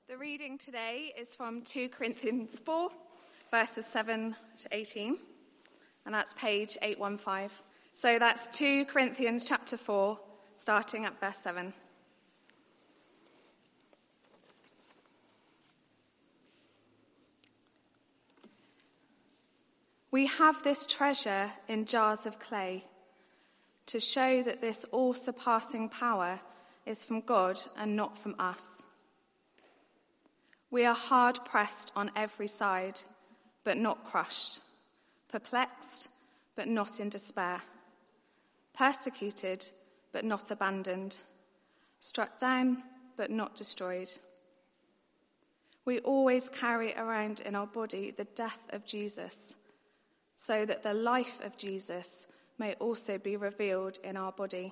The reading today is from 2 Corinthians 4, verses 7 to 18, and that's page 815. So that's 2 Corinthians chapter 4, starting at verse 7. We have this treasure in jars of clay to show that this all-surpassing power is from God and not from us. We are hard-pressed on every side, but not crushed, perplexed, but not in despair, persecuted, but not abandoned, struck down, but not destroyed. We always carry around in our body the death of Jesus, so that the life of Jesus may also be revealed in our body.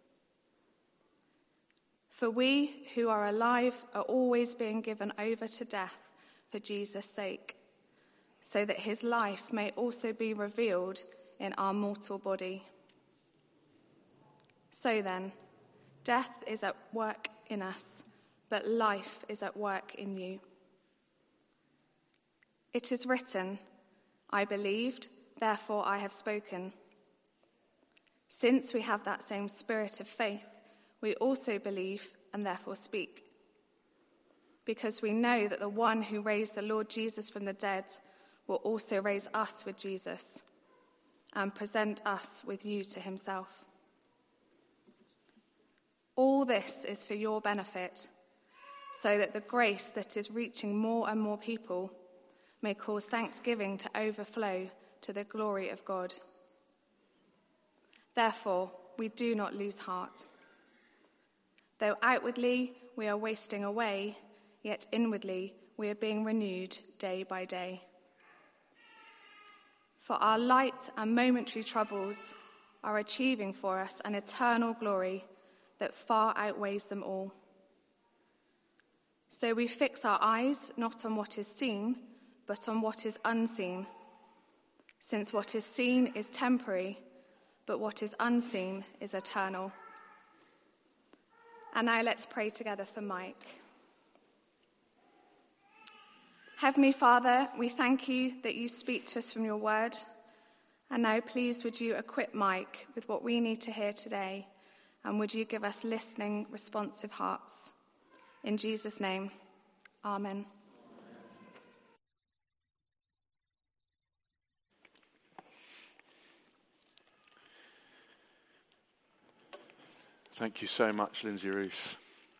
For we who are alive are always being given over to death for Jesus' sake, so that his life may also be revealed in our mortal body. So then, death is at work in us, but life is at work in you. It is written, I believed, therefore I have spoken. Since we have that same spirit of faith, we also believe and therefore speak. Because we know that the one who raised the Lord Jesus from the dead will also raise us with Jesus and present us with you to himself. All this is for your benefit, so that the grace that is reaching more and more people may cause thanksgiving to overflow to the glory of God. Therefore, we do not lose heart. Though outwardly we are wasting away, yet inwardly we are being renewed day by day. For our light and momentary troubles are achieving for us an eternal glory that far outweighs them all. So we fix our eyes not on what is seen, but on what is unseen, since what is seen is temporary, but what is unseen is eternal. And now let's pray together for Mike. Heavenly Father, we thank you that you speak to us from your word. And now please would you equip Mike with what we need to hear today, and would you give us listening, responsive hearts. In Jesus' name, amen. Thank you so much, Lindsay Roos.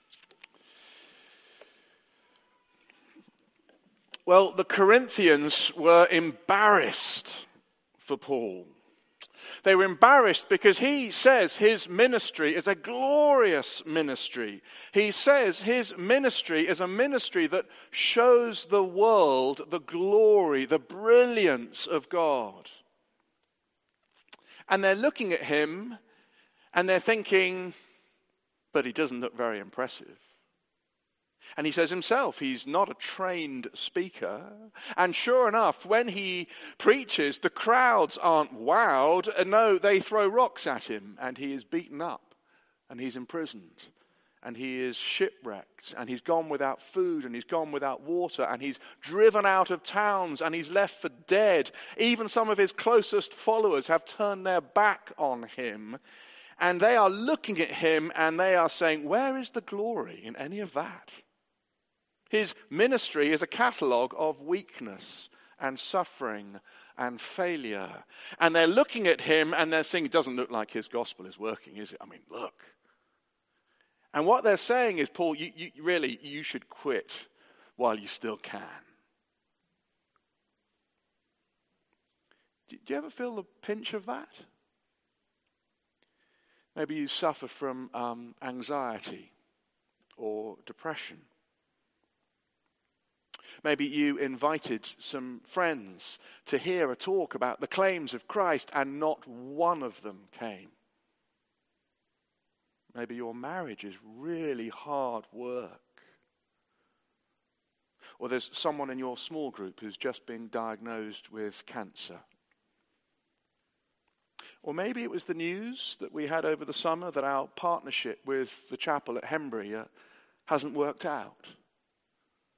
Well, the Corinthians were embarrassed for Paul. They were embarrassed because he says his ministry is a glorious ministry. He says his ministry is a ministry that shows the world the glory, the brilliance of God. And they're looking at him and they're thinking, but he doesn't look very impressive. And he says himself, he's not a trained speaker. And sure enough, when he preaches, the crowds aren't wowed. No, they throw rocks at him, and he is beaten up, and he's imprisoned, and he is shipwrecked, and he's gone without food, and he's gone without water, and he's driven out of towns, and he's left for dead. Even some of his closest followers have turned their back on him. And they are looking at him and they are saying, where is the glory in any of that? His ministry is a catalogue of weakness and suffering and failure. And they're looking at him and they're saying, it doesn't look like his gospel is working, is it? I mean, look. And what they're saying is, Paul, you should quit while you still can. Do you ever feel the pinch of that? Maybe you suffer from anxiety or depression. Maybe you invited some friends to hear a talk about the claims of Christ and not one of them came. Maybe your marriage is really hard work. Or there's someone in your small group who's just been diagnosed with cancer. Or maybe it was the news that we had over the summer that our partnership with the chapel at Hembury hasn't worked out.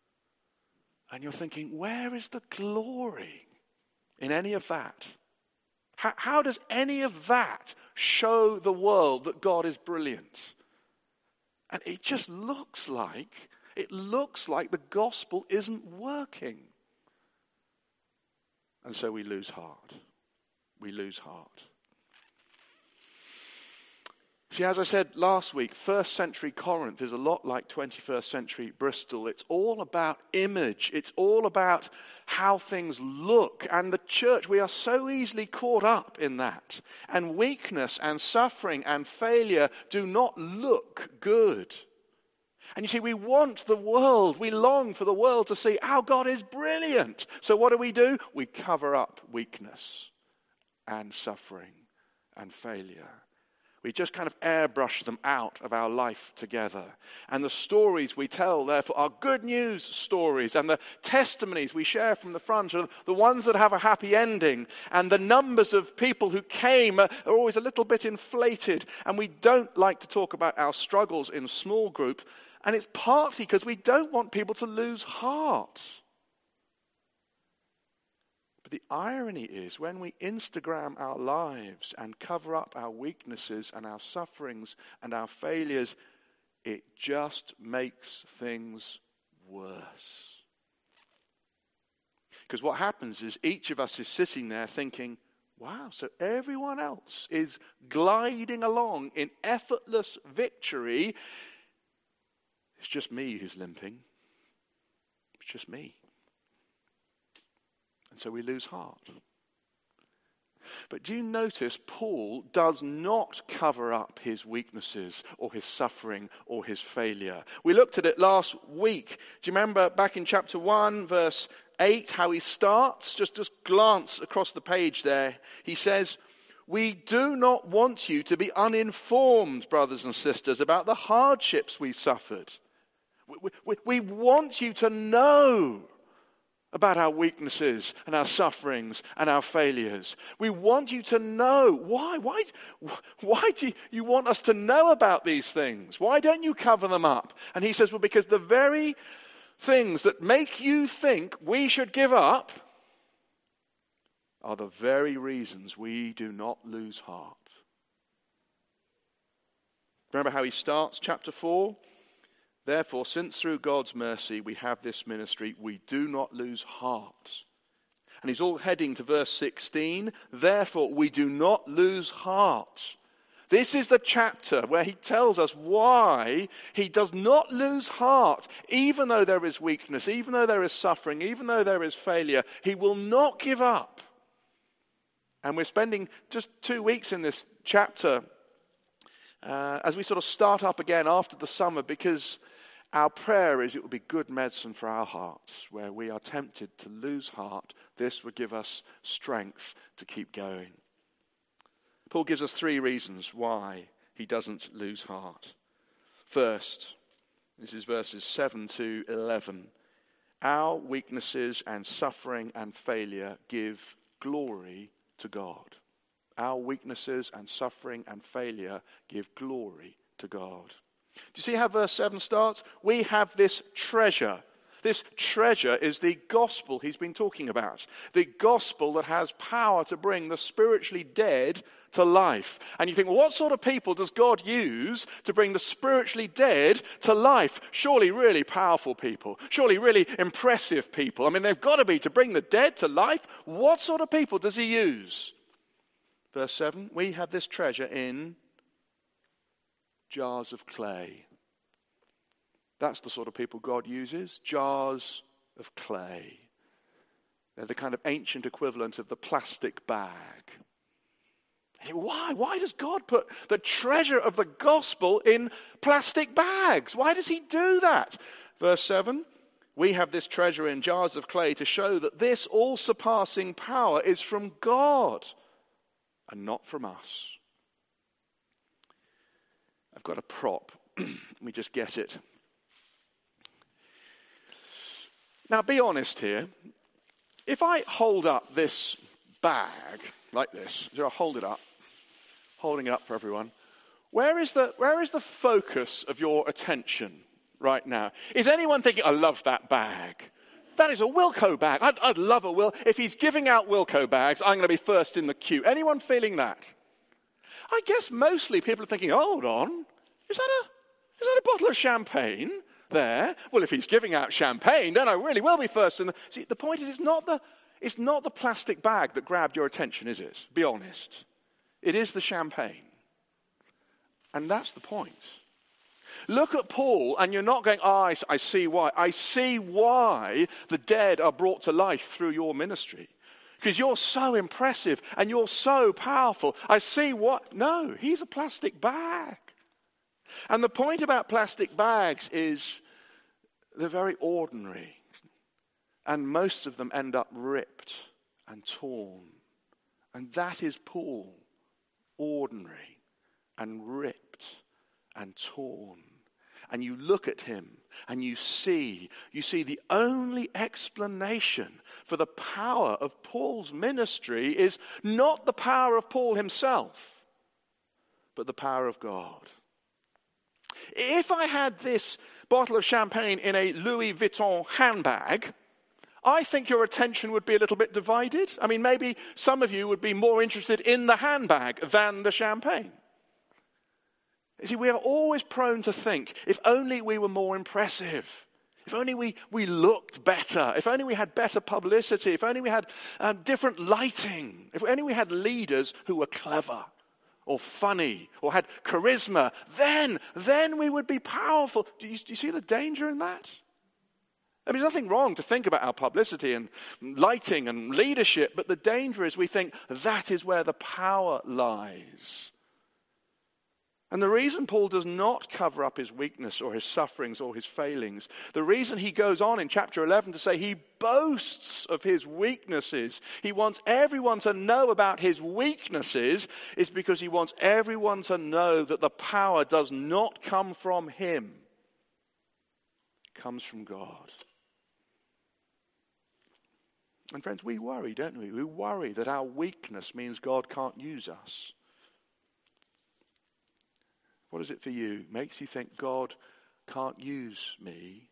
And you're thinking, where is the glory in any of that? How does any of that show the world that God is brilliant? And it just looks like the gospel isn't working. And so we lose heart. We lose heart. See, as I said last week, first century Corinth is a lot like 21st century Bristol. It's all about image. It's all about how things look. And the church, we are so easily caught up in that. And weakness and suffering and failure do not look good. And you see, we want the world, we long for the world to see our God is brilliant. So what do? We cover up weakness and suffering and failure. We just kind of airbrush them out of our life together. And the stories we tell, therefore, are good news stories. And the testimonies we share from the front are the ones that have a happy ending. And the numbers of people who came are always a little bit inflated. And we don't like to talk about our struggles in small group. And it's partly because we don't want people to lose heart. But the irony is when we Instagram our lives and cover up our weaknesses and our sufferings and our failures, it just makes things worse. Because what happens is each of us is sitting there thinking, wow, so everyone else is gliding along in effortless victory. It's just me who's limping. It's just me. And so we lose heart. But do you notice Paul does not cover up his weaknesses or his suffering or his failure? We looked at it last week. Do you remember back in chapter 1, verse 8, how he starts? Just glance across the page there. He says, "We do not want you to be uninformed, brothers and sisters, about the hardships we suffered. We want you to know about our weaknesses and our sufferings and our failures. We want you to know. Why do you want us to know about these things? Why don't you cover them up?" And he says, well, because the very things that make you think we should give up are the very reasons we do not lose heart. Remember how he starts chapter 4? "Therefore, since through God's mercy we have this ministry, we do not lose heart." And he's all heading to verse 16. "Therefore, we do not lose heart." This is the chapter where he tells us why he does not lose heart. Even though there is weakness, even though there is suffering, even though there is failure, he will not give up. And we're spending just 2 weeks in this chapter as we sort of start up again after the summer, because our prayer is it will be good medicine for our hearts. Where we are tempted to lose heart, this will give us strength to keep going. Paul gives us 3 reasons why he doesn't lose heart. First, this is verses 7 to 11. Our weaknesses and suffering and failure give glory to God. Our weaknesses and suffering and failure give glory to God. Do you see how verse 7 starts? We have this treasure. This treasure is the gospel he's been talking about. The gospel that has power to bring the spiritually dead to life. And you think, well, what sort of people does God use to bring the spiritually dead to life? Surely really powerful people. Surely really impressive people. I mean, they've got to be to bring the dead to life. What sort of people does he use? Verse 7, we have this treasure in jars of clay. That's the sort of people God uses. Jars of clay. They're the kind of ancient equivalent of the plastic bag. Why? Why does God put the treasure of the gospel in plastic bags? Why does he do that? Verse 7, we have this treasure in jars of clay to show that this all-surpassing power is from God and not from us. I've got a prop. Let me just get it. Now, be honest here. If I hold up this bag like this, so I hold it up, holding it up for everyone, where is the focus of your attention right now? Is anyone thinking, I love that bag? that is a Wilco bag. I'd love a Wilco. If he's giving out Wilco bags, I'm going to be first in the queue. Anyone feeling that? I guess mostly people are thinking, hold on, is that a bottle of champagne there? Well, if he's giving out champagne, then I really will be first in the... See, the point is, it's not the plastic bag that grabbed your attention, is it? Be honest. It is the champagne. And that's the point. Look at Paul, and you're not going, I see why. I see why the dead are brought to life through your ministry. Because you're so impressive, and you're so powerful. I see what... No, he's a plastic bag. And the point about plastic bags is they're very ordinary. And most of them end up ripped and torn. And that is Paul. Ordinary and ripped and torn. And you look at him and you see the only explanation for the power of Paul's ministry is not the power of Paul himself, but the power of God. If I had this bottle of champagne in a Louis Vuitton handbag, I think your attention would be a little bit divided. I mean, maybe some of you would be more interested in the handbag than the champagne. You see, we are always prone to think, if only we were more impressive, if only we looked better, if only we had better publicity, if only we had different lighting, if only we had leaders who were clever or funny or had charisma, then we would be powerful. Do you see the danger in that? I mean, there's nothing wrong to think about our publicity and lighting and leadership, but the danger is we think that is where the power lies. And the reason Paul does not cover up his weakness or his sufferings or his failings, the reason he goes on in chapter 11 to say he boasts of his weaknesses, he wants everyone to know about his weaknesses, is because he wants everyone to know that the power does not come from him. It comes from God. And friends, we worry, don't we? We worry that our weakness means God can't use us. What is it for you? Makes you think God can't use me.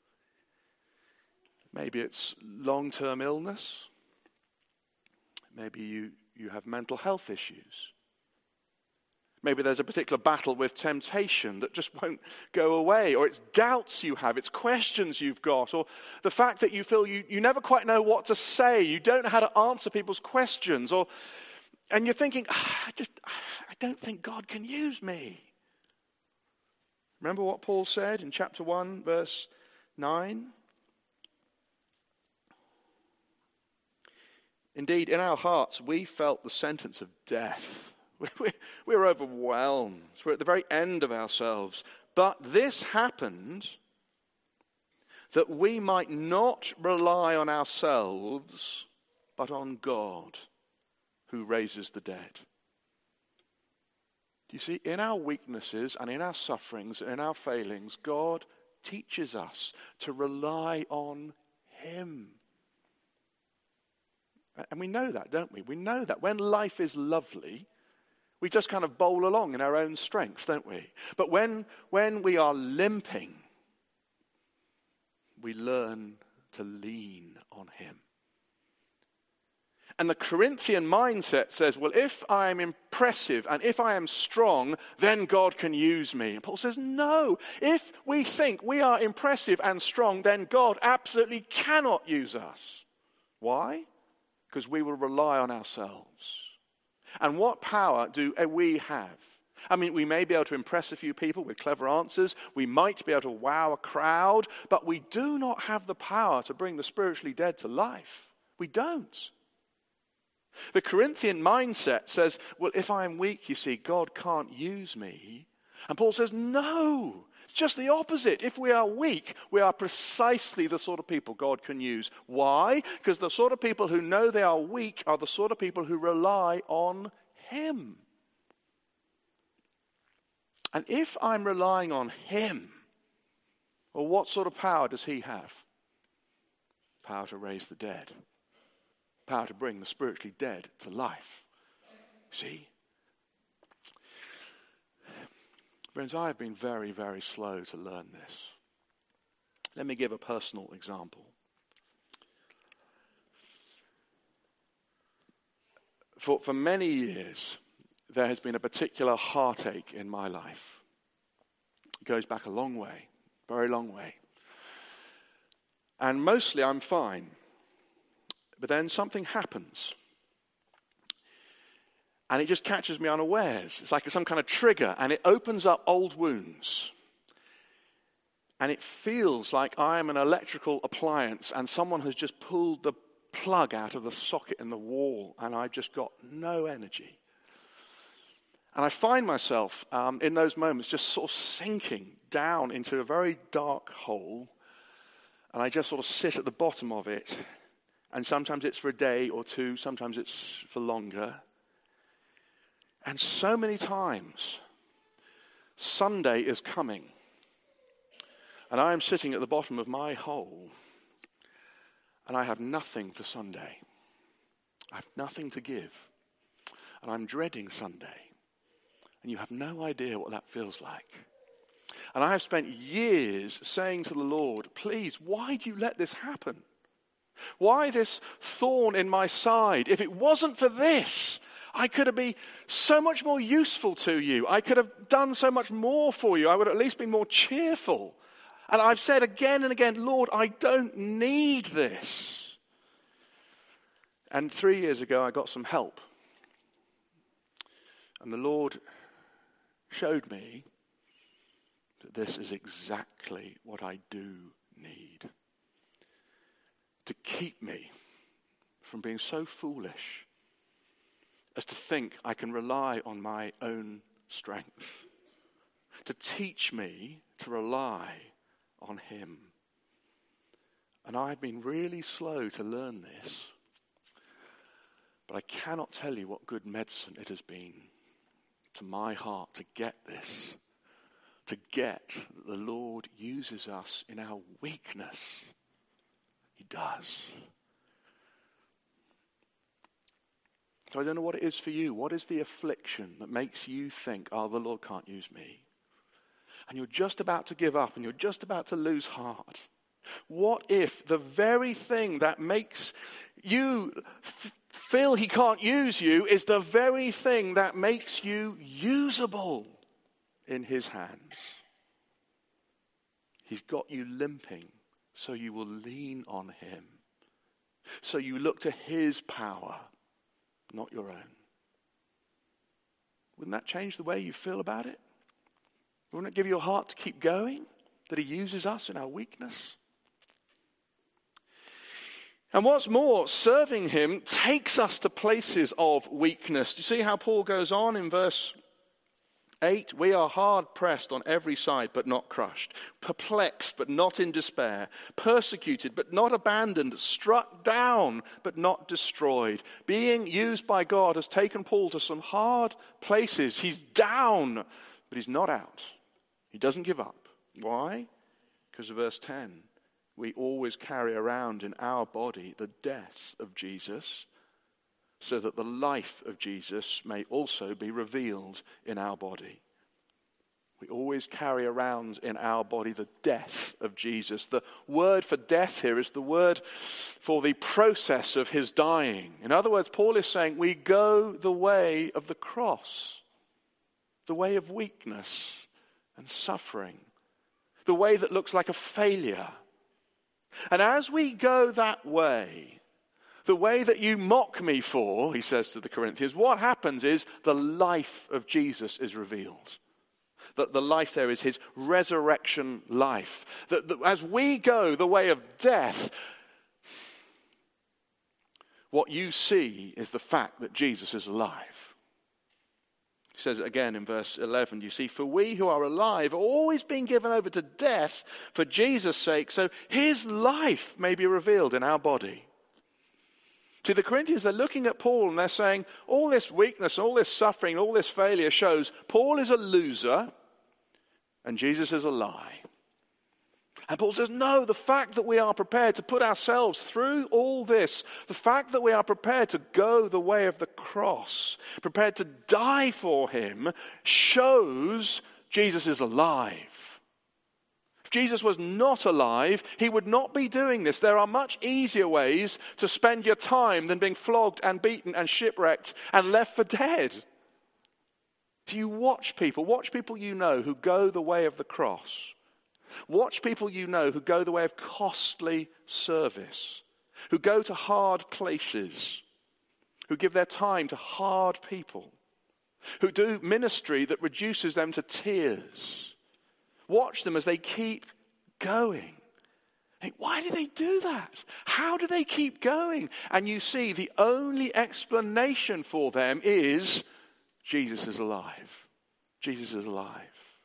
Maybe it's long-term illness. Maybe you have mental health issues. Maybe there's a particular battle with temptation that just won't go away, or it's doubts you have, it's questions you've got, or the fact that you feel you never quite know what to say, you don't know how to answer people's questions, and you're thinking, I don't think God can use me. Remember what Paul said in chapter 1, verse 9? Indeed, in our hearts, we felt the sentence of death. We were overwhelmed. We're at the very end of ourselves. But this happened that we might not rely on ourselves, but on God, who raises the dead. You see, in our weaknesses and in our sufferings and in our failings, God teaches us to rely on Him. And we know that, don't we? We know that. When life is lovely, we just kind of bowl along in our own strength, don't we? But when we are limping, we learn to lean on Him. And the Corinthian mindset says, well, if I am impressive and if I am strong, then God can use me. And Paul says, no. If we think we are impressive and strong, then God absolutely cannot use us. Why? Because we will rely on ourselves. And what power do we have? I mean, we may be able to impress a few people with clever answers. We might be able to wow a crowd. But we do not have the power to bring the spiritually dead to life. We don't. The Corinthian mindset says, well, if I am weak, you see, God can't use me. And Paul says, no, it's just the opposite. If we are weak, we are precisely the sort of people God can use. Why? Because the sort of people who know they are weak are the sort of people who rely on Him. And if I'm relying on Him, well, what sort of power does He have? Power to raise the dead. Power to bring the spiritually dead to life. See? Friends, I have been very, very slow to learn this. Let me give a personal example. For many years, there has been a particular heartache in my life. It goes back a long way, very long way. And mostly I'm fine. But then something happens. And it just catches me unawares. It's like some kind of trigger, and it opens up old wounds. And it feels like I am an electrical appliance and someone has just pulled the plug out of the socket in the wall and I've just got no energy. And I find myself in those moments just sort of sinking down into a very dark hole, and I just sort of sit at the bottom of it. And sometimes it's for a day or two, sometimes it's for longer. And so many times, Sunday is coming. And I am sitting at the bottom of my hole, and I have nothing for Sunday. I have nothing to give. And I'm dreading Sunday. And you have no idea what that feels like. And I have spent years saying to the Lord, please, why do you let this happen? Why this thorn in my side? If it wasn't for this, I could have been so much more useful to you. I could have done so much more for you. I would have at least been more cheerful. And I've said again and again, Lord, I don't need this. And 3 years ago, I got some help. And the Lord showed me that this is exactly what I do need. To keep me from being so foolish as to think I can rely on my own strength. To teach me to rely on him. And I've been really slow to learn this. But I cannot tell you what good medicine it has been to my heart to get this. To get that the Lord uses us in our weakness. He does. So I don't know what it is for you. What is the affliction that makes you think, oh, the Lord can't use me? And you're just about to give up and you're just about to lose heart. What if the very thing that makes you feel he can't use you is the very thing that makes you usable in his hands? He's got you limping so you will lean on him. So you look to his power, not your own. Wouldn't that change the way you feel about it? Wouldn't it give you a heart to keep going? That he uses us in our weakness? And what's more, serving him takes us to places of weakness. Do you see how Paul goes on in verse 8? We are hard pressed on every side, but not crushed. Perplexed, but not in despair. Persecuted, but not abandoned. Struck down, but not destroyed. Being used by God has taken Paul to some hard places. He's down, but he's not out. He doesn't give up. Why? Because of verse 10. We always carry around in our body the death of Jesus, so that the life of Jesus may also be revealed in our body. We always carry around in our body the death of Jesus. The word for death here is the word for the process of his dying. In other words, Paul is saying we go the way of the cross, the way of weakness and suffering, the way that looks like a failure. And as we go that way, the way that you mock me for, he says to the Corinthians, what happens is the life of Jesus is revealed. That the life there is his resurrection life. That as we go the way of death, what you see is the fact that Jesus is alive. He says it again in verse 11, you see, for we who are alive are always being given over to death for Jesus' sake, so his life may be revealed in our body. See, the Corinthians, they're looking at Paul and they're saying, all this weakness, all this suffering, all this failure shows Paul is a loser and Jesus is a lie. And Paul says, no, the fact that we are prepared to put ourselves through all this, the fact that we are prepared to go the way of the cross, prepared to die for him, shows Jesus is alive. Jesus was not alive, he would not be doing this. There are much easier ways to spend your time than being flogged and beaten and shipwrecked and left for dead. Do you watch people you know who go the way of the cross? Watch people you know who go the way of costly service, who go to hard places, who give their time to hard people, who do ministry that reduces them to tears. Watch them as they keep going. Hey, why do they do that? How do they keep going? And you see, the only explanation for them is Jesus is alive. Jesus is alive.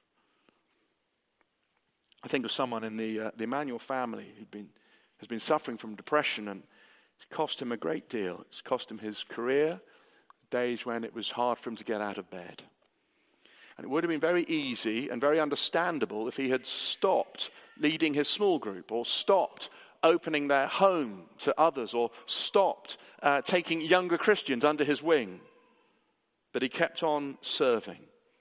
I think of someone in the Emmanuel family who has been suffering from depression, and it's cost him a great deal. It's cost him his career, days when it was hard for him to get out of bed. And it would have been very easy and very understandable if he had stopped leading his small group, or stopped opening their home to others, or stopped taking younger Christians under his wing. But he kept on serving.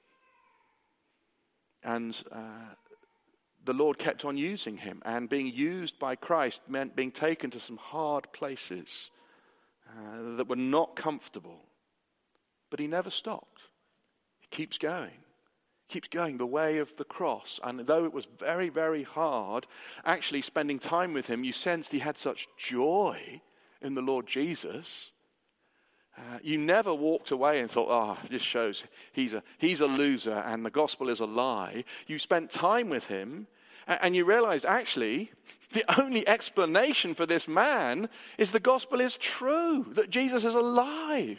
And the Lord kept on using him. And being used by Christ meant being taken to some hard places that were not comfortable. But he never stopped. He keeps going. Keeps going the way of the cross. And though it was very, very hard, actually spending time with him, you sensed he had such joy in the Lord Jesus. You never walked away and thought, this shows he's a loser and the gospel is a lie. You spent time with him and you realized actually the only explanation for this man is the gospel is true, that Jesus is alive.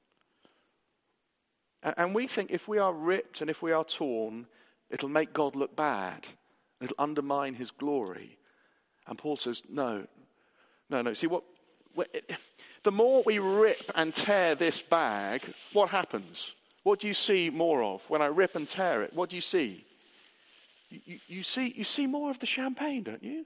And we think if we are ripped and if we are torn, it'll make God look bad. It'll undermine his glory. And Paul says, no. See, the more we rip and tear this bag, what happens? What do you see more of? When I rip and tear it, what do you see? You see more of the champagne, don't you?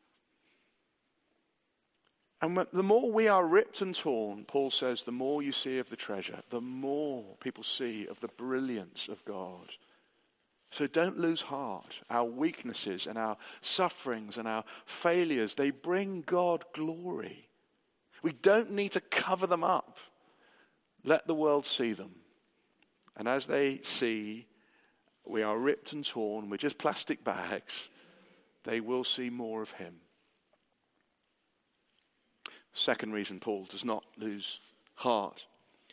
And the more we are ripped and torn, Paul says, the more you see of the treasure, the more people see of the brilliance of God. So don't lose heart. Our weaknesses and our sufferings and our failures, they bring God glory. We don't need to cover them up. Let the world see them. And as they see we are ripped and torn, we're just plastic bags, they will see more of him. Second reason Paul does not lose heart.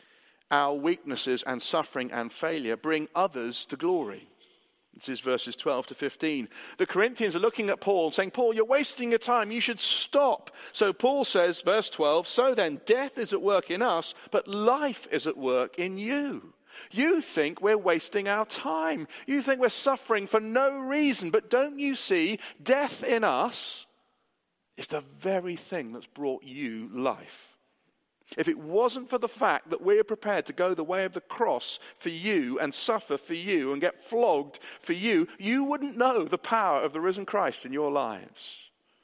Our weaknesses and suffering and failure bring others to glory. This is verses 12 to 15. The Corinthians are looking at Paul saying, Paul, you're wasting your time. You should stop. So Paul says, verse 12, so then death is at work in us, but life is at work in you. You think we're wasting our time. You think we're suffering for no reason. But don't you see, death in us is the very thing that's brought you life. If it wasn't for the fact that we're prepared to go the way of the cross for you and suffer for you and get flogged for you, you wouldn't know the power of the risen Christ in your lives.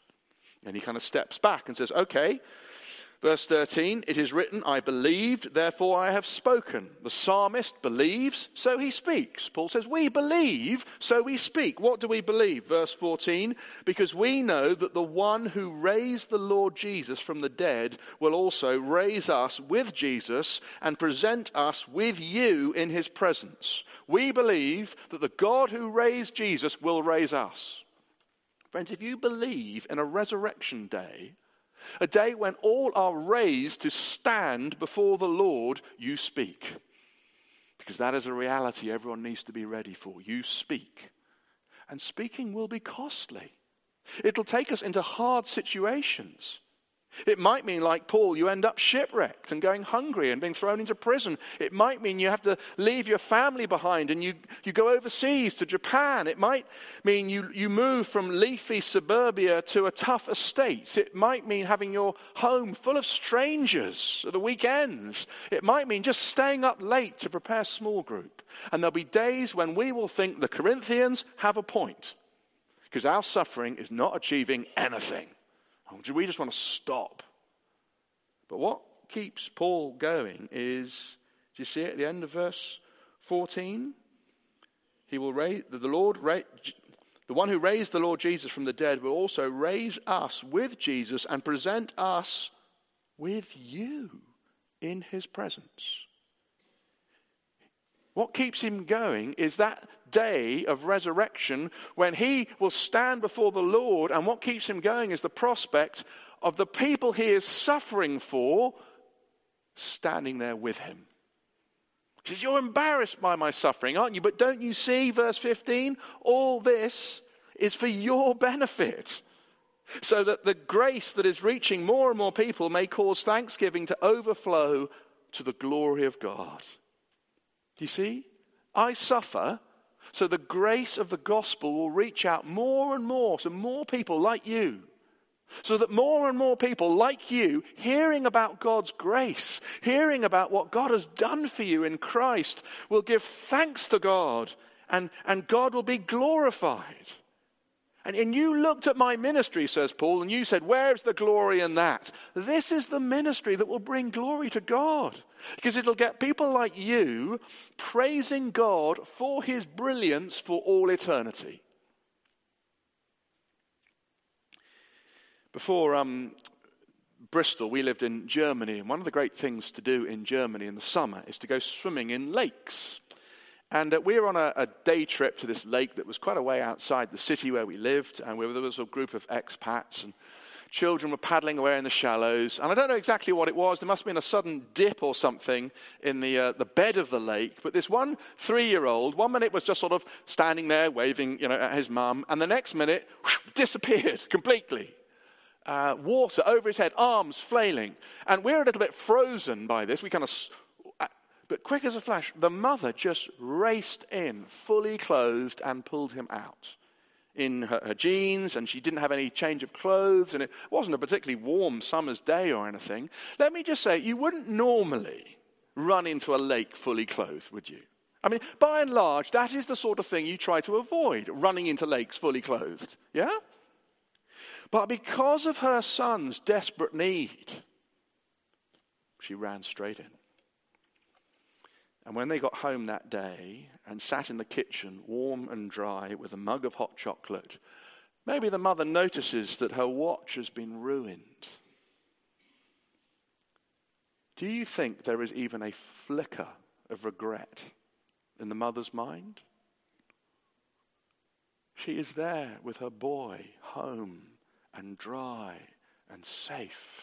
And he kind of steps back and says, okay, verse 13, it is written, I believed, therefore I have spoken. The psalmist believes, so he speaks. Paul says, we believe, so we speak. What do we believe? Verse 14, because we know that the one who raised the Lord Jesus from the dead will also raise us with Jesus and present us with you in his presence. We believe that the God who raised Jesus will raise us. Friends, if you believe in a resurrection day, a day when all are raised to stand before the Lord, you speak. Because that is a reality everyone needs to be ready for. You speak. And speaking will be costly. It'll take us into hard situations. It might mean, like Paul, you end up shipwrecked and going hungry and being thrown into prison. It might mean you have to leave your family behind and you go overseas to Japan. It might mean you move from leafy suburbia to a tough estate. It might mean having your home full of strangers at the weekends. It might mean just staying up late to prepare small group. And there'll be days when we will think the Corinthians have a point, because our suffering is not achieving anything. We just want to stop. But what keeps Paul going is, do you see it at the end of verse 14? The one who raised the Lord Jesus from the dead will also raise us with Jesus and present us with you in his presence. What keeps him going is that day of resurrection when he will stand before the Lord, and what keeps him going is the prospect of the people he is suffering for standing there with him. He says, you're embarrassed by my suffering, aren't you? But don't you see, verse 15, all this is for your benefit, so that the grace that is reaching more and more people may cause thanksgiving to overflow to the glory of God. Do you see? I suffer so the grace of the gospel will reach out more and more to more people like you. So that more and more people like you, hearing about God's grace, hearing about what God has done for you in Christ, will give thanks to God, and God will be glorified. And you looked at my ministry, says Paul, and you said, where's the glory in that? This is the ministry that will bring glory to God. Because it'll get people like you praising God for his brilliance for all eternity. Before Bristol, we lived in Germany, and one of the great things to do in Germany in the summer is to go swimming in lakes. And we were on a day trip to this lake that was quite a way outside the city where we lived, and there was a group of expats, and children were paddling away in the shallows. And I don't know exactly what it was. There must have been a sudden dip or something in the bed of the lake. But this one 3-year-old, 1 minute was just sort of standing there waving, at his mum, and the next minute, whoosh, disappeared completely. Water over his head, arms flailing. And we're a little bit frozen by this. We kind of, but quick as a flash, the mother just raced in, fully clothed, and pulled him out in her jeans, and she didn't have any change of clothes, and it wasn't a particularly warm summer's day or anything. Let me just say, you wouldn't normally run into a lake fully clothed, would you? I mean, by and large, that is the sort of thing you try to avoid, running into lakes fully clothed. Yeah? But because of her son's desperate need, she ran straight in. And when they got home that day and sat in the kitchen, warm and dry, with a mug of hot chocolate, maybe the mother notices that her watch has been ruined. Do you think there is even a flicker of regret in the mother's mind? She is there with her boy, home and dry and safe.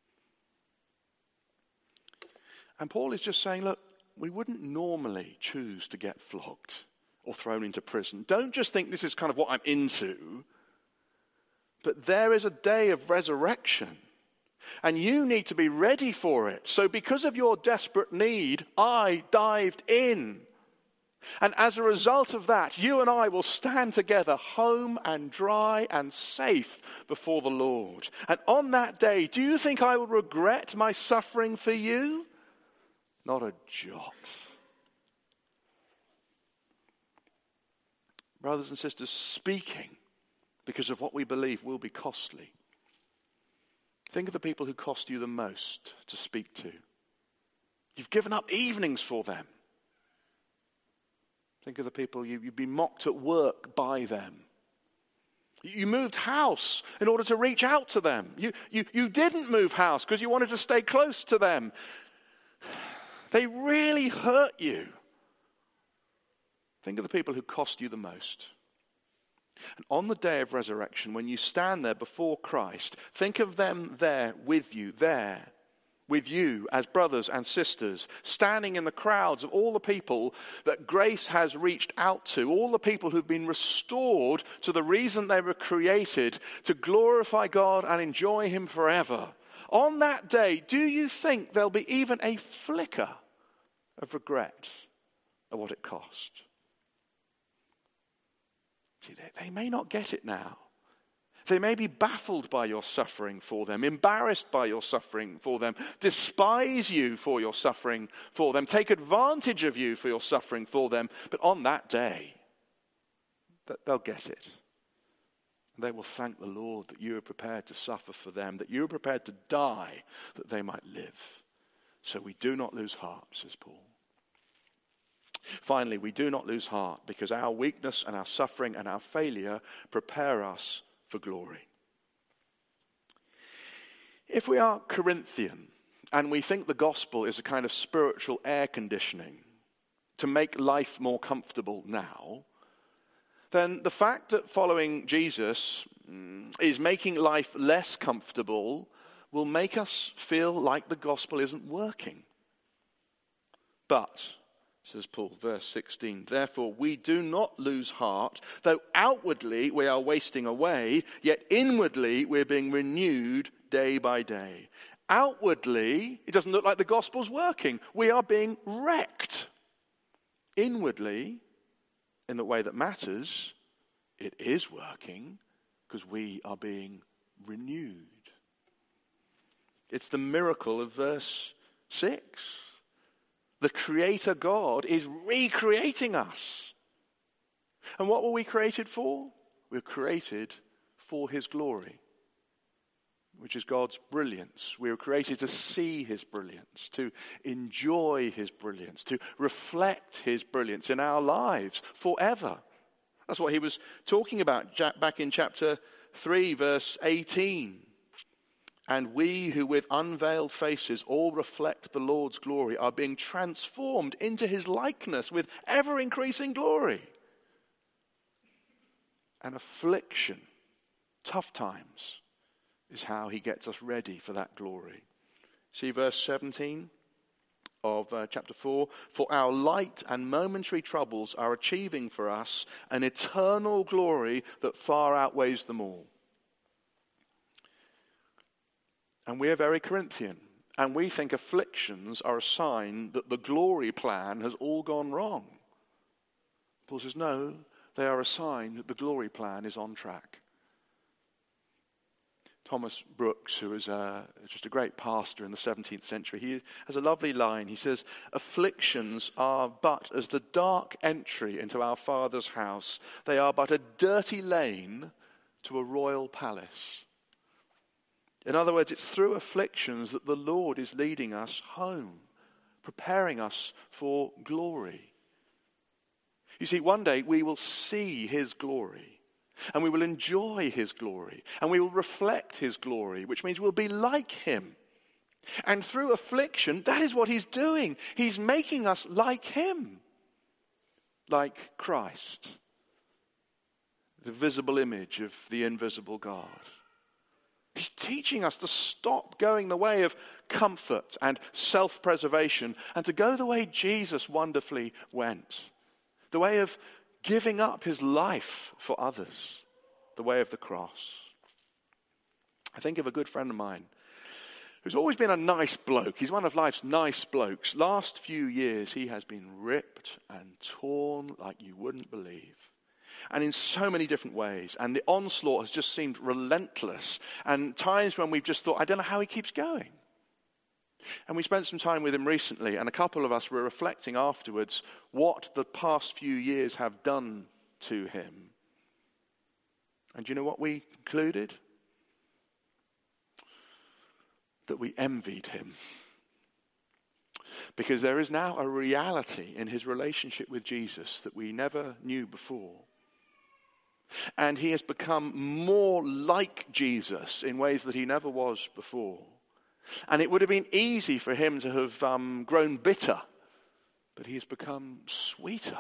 And Paul is just saying, look, we wouldn't normally choose to get flogged or thrown into prison. Don't just think this is kind of what I'm into. But there is a day of resurrection, and you need to be ready for it. So because of your desperate need, I dived in. And as a result of that, you and I will stand together home and dry and safe before the Lord. And on that day, do you think I will regret my suffering for you? Not a jot. Brothers and sisters, speaking because of what we believe will be costly. Think of the people who cost you the most to speak to. You've given up evenings for them. Think of the people you've been mocked at work by them. You moved house in order to reach out to them. You didn't move house because you wanted to stay close to them. They really hurt you. Think of the people who cost you the most. And on the day of resurrection, when you stand there before Christ, think of them there with you as brothers and sisters, standing in the crowds of all the people that grace has reached out to, all the people who've been restored to the reason they were created, to glorify God and enjoy him forever. On that day, do you think there'll be even a flicker of regret at what it cost? See, they may not get it now. They may be baffled by your suffering for them, embarrassed by your suffering for them, despise you for your suffering for them, take advantage of you for your suffering for them. But on that day, they'll get it. They will thank the Lord that you are prepared to suffer for them, that you are prepared to die that they might live. So we do not lose heart, says Paul. Finally, we do not lose heart because our weakness and our suffering and our failure prepare us for glory. If we are Corinthian and we think the gospel is a kind of spiritual air conditioning to make life more comfortable now, then the fact that following Jesus is making life less comfortable will make us feel like the gospel isn't working. But, says Paul, verse 16, therefore we do not lose heart, though outwardly we are wasting away, yet inwardly we're being renewed day by day. Outwardly, it doesn't look like the gospel's working. We are being wrecked. Inwardly, in the way that matters, it is working because we are being renewed. It's the miracle of verse 6. The Creator God is recreating us. And what were we created for? We were created for His glory, which is God's brilliance. We were created to see His brilliance, to enjoy His brilliance, to reflect His brilliance in our lives forever. That's what he was talking about back in chapter 3, verse 18. And we who with unveiled faces all reflect the Lord's glory are being transformed into His likeness with ever-increasing glory. And affliction, tough times, is how He gets us ready for that glory. See verse 17 of chapter 4. For our light and momentary troubles are achieving for us an eternal glory that far outweighs them all. And we are very Corinthian, and we think afflictions are a sign that the glory plan has all gone wrong. Paul says, no, they are a sign that the glory plan is on track. Thomas Brooks, who was just a great pastor in the 17th century, he has a lovely line. He says, afflictions are but as the dark entry into our Father's house. They are but a dirty lane to a royal palace. In other words, it's through afflictions that the Lord is leading us home, preparing us for glory. You see, one day we will see His glory, and we will enjoy His glory, and we will reflect His glory, which means we'll be like Him. And through affliction, that is what He's doing. He's making us like Him, like Christ, the visible image of the invisible God. He's teaching us to stop going the way of comfort and self-preservation and to go the way Jesus wonderfully went. The way of giving up His life for others. The way of the cross. I think of a good friend of mine who's always been a nice bloke. He's one of life's nice blokes. Last few years he has been ripped and torn like you wouldn't believe. And in so many different ways. And the onslaught has just seemed relentless. And times when we've just thought, I don't know how he keeps going. And we spent some time with him recently, and a couple of us were reflecting afterwards what the past few years have done to him. And do you know what we concluded? That we envied him. Because there is now a reality in his relationship with Jesus that we never knew before. And he has become more like Jesus in ways that he never was before. And it would have been easy for him to have grown bitter, but he has become sweeter.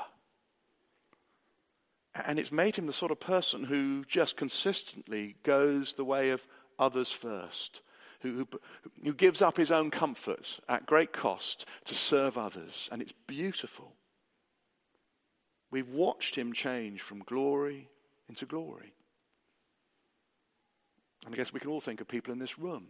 And it's made him the sort of person who just consistently goes the way of others first, who gives up his own comfort at great cost to serve others. And it's beautiful. We've watched him change from glory into glory. And I guess we can all think of people in this room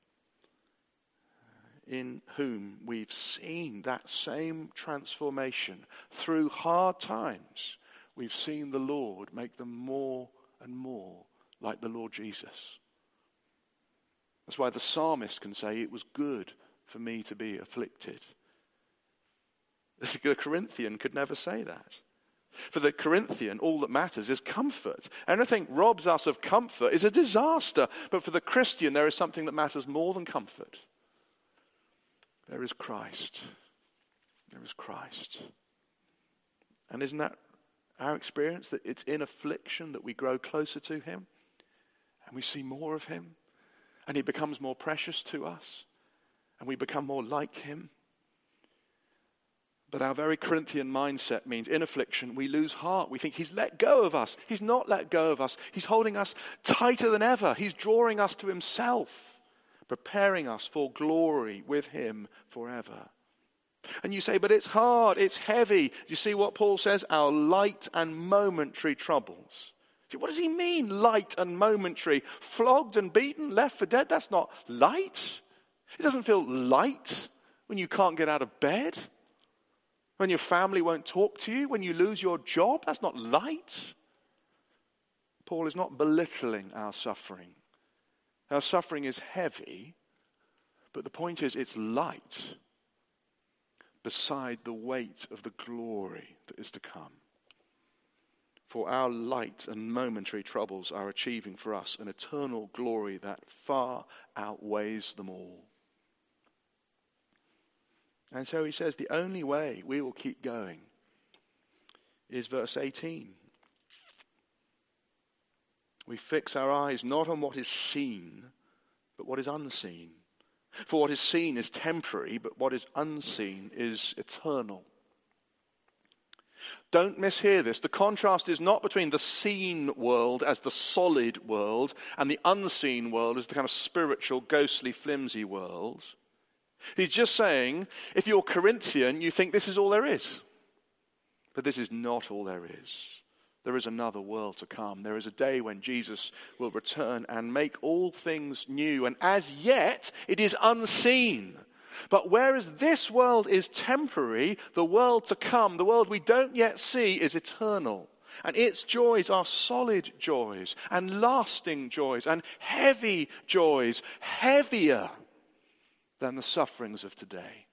in whom we've seen that same transformation. Through hard times, we've seen the Lord make them more and more like the Lord Jesus. That's why the psalmist can say, it was good for me to be afflicted. The Corinthian could never say that. For the Corinthian, all that matters is comfort. Anything robs us of comfort is a disaster. But for the Christian, there is something that matters more than comfort. There is Christ. There is Christ. And isn't that our experience, that it's in affliction that we grow closer to him and we see more of him and he becomes more precious to us and we become more like him? But our very Corinthian mindset means in affliction we lose heart. We think he's let go of us. He's not let go of us. He's holding us tighter than ever. He's drawing us to himself, preparing us for glory with him forever. And you say, but it's hard, it's heavy. Do you see what Paul says? Our light and momentary troubles. What does he mean, light and momentary? Flogged and beaten, left for dead? That's not light. It doesn't feel light when you can't get out of bed, when your family won't talk to you, when you lose your job. That's not light. Paul is not belittling our suffering. Our suffering is heavy, but the point is it's light beside the weight of the glory that is to come. For our light and momentary troubles are achieving for us an eternal glory that far outweighs them all. And so he says the only way we will keep going is verse 18. We fix our eyes not on what is seen, but what is unseen. For what is seen is temporary, but what is unseen is eternal. Don't mishear this. The contrast is not between the seen world as the solid world and the unseen world as the kind of spiritual, ghostly, flimsy world. He's just saying, if you're Corinthian, you think this is all there is. But this is not all there is. There is another world to come. There is a day when Jesus will return and make all things new. And as yet, it is unseen. But whereas this world is temporary, the world to come, the world we don't yet see, is eternal. And its joys are solid joys and lasting joys and heavy joys, heavier than the sufferings of today.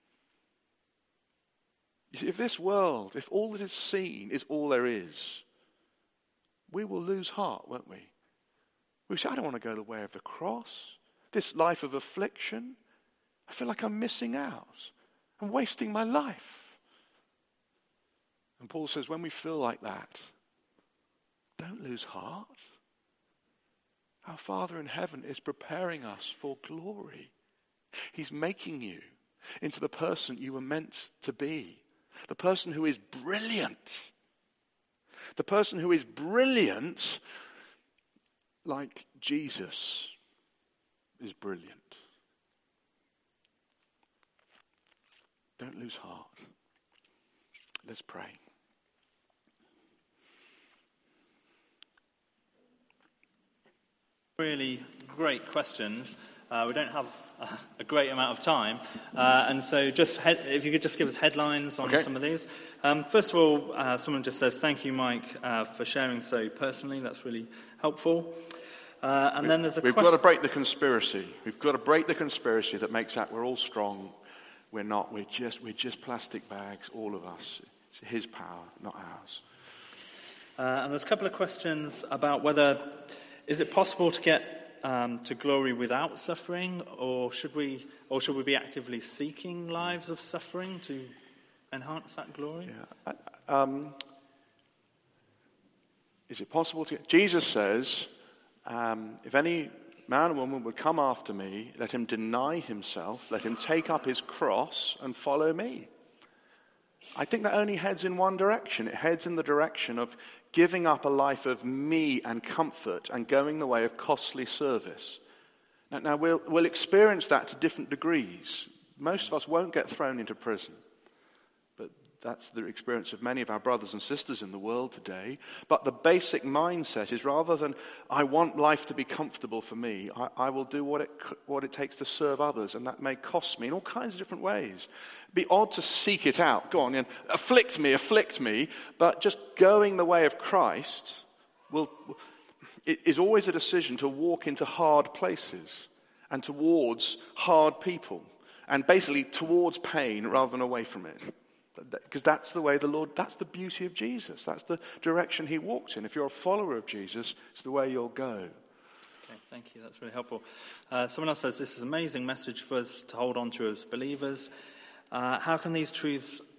You see, if this world, if all that is seen is all there is, we will lose heart, won't we? We say, I don't want to go the way of the cross. This life of affliction, I feel like I'm missing out. I'm wasting my life. And Paul says, when we feel like that, don't lose heart. Our Father in heaven is preparing us for glory. He's making you into the person you were meant to be. The person who is brilliant. The person who is brilliant like Jesus is brilliant. Don't lose heart. Let's pray. Really great questions. We don't have a great amount of time, and so just if you could just give us headlines on some of these. First of all, someone just said, thank you, Mike, for sharing so personally. That's really helpful. And then there's We've got to break the conspiracy. We've got to break the conspiracy that makes out we're all strong. We're not. We're just plastic bags, all of us. It's his power, not ours. And there's a couple of questions about whether is it possible to get to glory without suffering, or should we be actively seeking lives of suffering to enhance that glory? Yeah. Is it possible to? Jesus says, if any man or woman would come after me, let him deny himself, let him take up his cross and follow me. I think that only heads in one direction. It heads in the direction of giving up a life of me and comfort and going the way of costly service. Now we'll experience that to different degrees. Most of us won't get thrown into prison. But that's the experience of many of our brothers and sisters in the world today. But the basic mindset is, rather than I want life to be comfortable for me, I will do what it takes to serve others, and that may cost me in all kinds of different ways. It'd be odd to seek it out. Go on, and afflict me, but just going the way of Christ is always a decision to walk into hard places and towards hard people, and basically towards pain rather than away from it. Because that's the way the Lord, that's the beauty of Jesus. That's the direction he walked in. If you're a follower of Jesus, it's the way you'll go. Okay, thank you. That's really helpful. Someone else says, this is an amazing message for us to hold on to as believers. How can these truths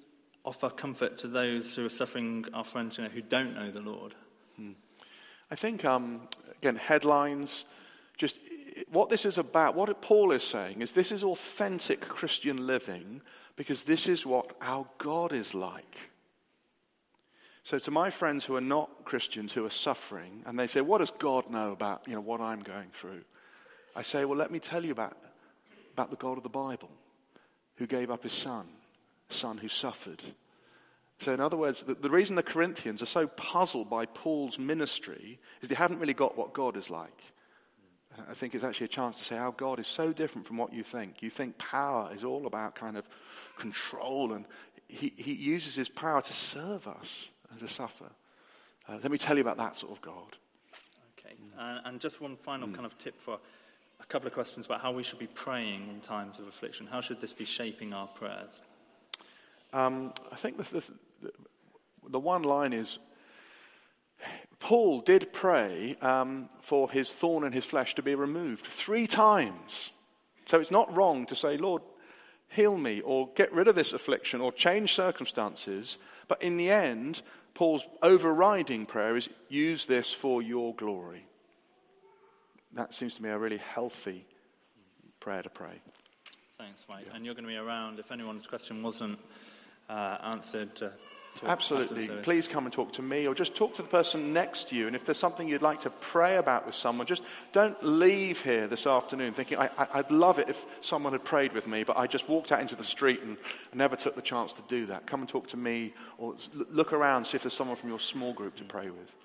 offer comfort to those who are suffering, our friends, who don't know the Lord? I think, again, headlines, just what this is about, what Paul is saying is this is authentic Christian living because this is what our God is like. So to my friends who are not Christians, who are suffering, and they say, what does God know about, what I'm going through? I say, well, let me tell you about the God of the Bible, who gave up his son who suffered. So in other words, the reason the Corinthians are so puzzled by Paul's ministry is they haven't really got what God is like. I think it's actually a chance to say our God is so different from what you think. You think power is all about kind of control, and he uses his power to serve us and to suffer. Let me tell you about that sort of God. Okay, and just one final kind of tip for a couple of questions about how we should be praying in times of affliction. How should this be shaping our prayers? I think the one line is, Paul did pray for his thorn in his flesh to be removed 3 times. So it's not wrong to say, Lord, heal me, or get rid of this affliction, or change circumstances. But in the end, Paul's overriding prayer is, use this for your glory. That seems to me a really healthy prayer to pray. Thanks, Mike. Yeah. And you're going to be around if anyone's question wasn't answered. Absolutely. Please come and talk to me, or just talk to the person next to you. And if there's something you'd like to pray about with someone, just don't leave here this afternoon thinking, I'd love it if someone had prayed with me, but I just walked out into the street and never took the chance to do that. Come and talk to me, or look around, see if there's someone from your small group to pray with.